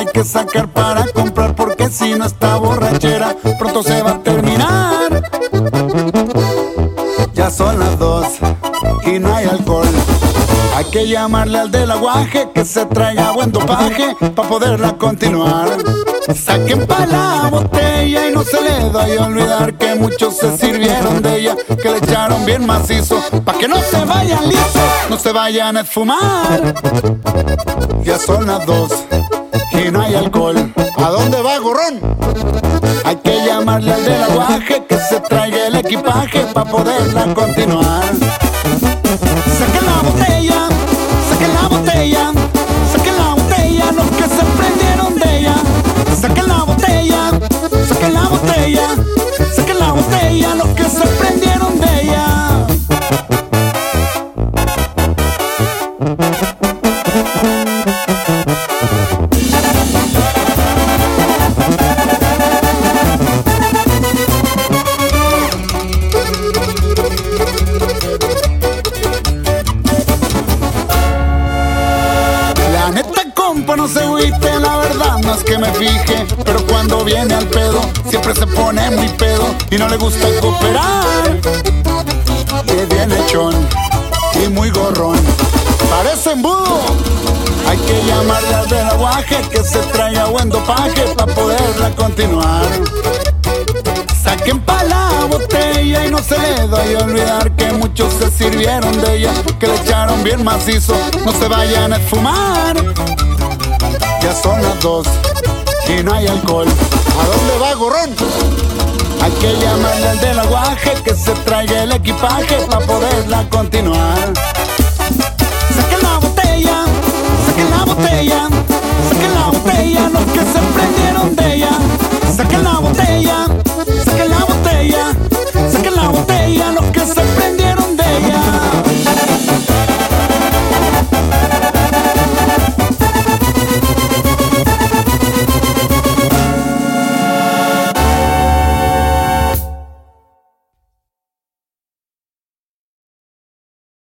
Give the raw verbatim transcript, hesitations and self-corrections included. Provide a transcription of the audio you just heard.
hay que sacar para comprar, porque si no esta borrachera pronto se va a terminar. Ya son las dos y no hay alcohol. Hay que llamarle al del aguaje que se traiga buen dopaje pa' poderla continuar. Saquen pa' la botella y no se le vaya a olvidar que muchos se sirvieron de ella, que le echaron bien macizo pa' que no se vayan lisos, no se vayan a esfumar. Ya son las dos y no hay alcohol. ¿A dónde va, gorrón? Hay que llamarle al del aguaje que se traiga el equipaje pa' poderla continuar. Saquen la botella, saquen la botella, saquen la botella los que se prendieron de ella. Saquen la botella, saquen la botella, saquen la botella los que se prendieron de ella. La neta, compa, no se agüite, la verdad no es que me fije, pero cuando viene al pedo siempre se pone muy pedo y no le gusta cooperar. Es bien echón y muy gorrón, parece embudo. Hay que llamarle al del aguaje que se traiga buen dopaje pa' poderla continuar. Saquen pa' la botella y no se le vaya a olvidar que muchos se sirvieron de ella, que le echaron bien macizo, no se vayan a esfumar. Ya son las dos y no hay alcohol. ¿A dónde va, gorrón? Hay que llamarle al del aguaje que se traiga el equipaje pa' poderla continuar.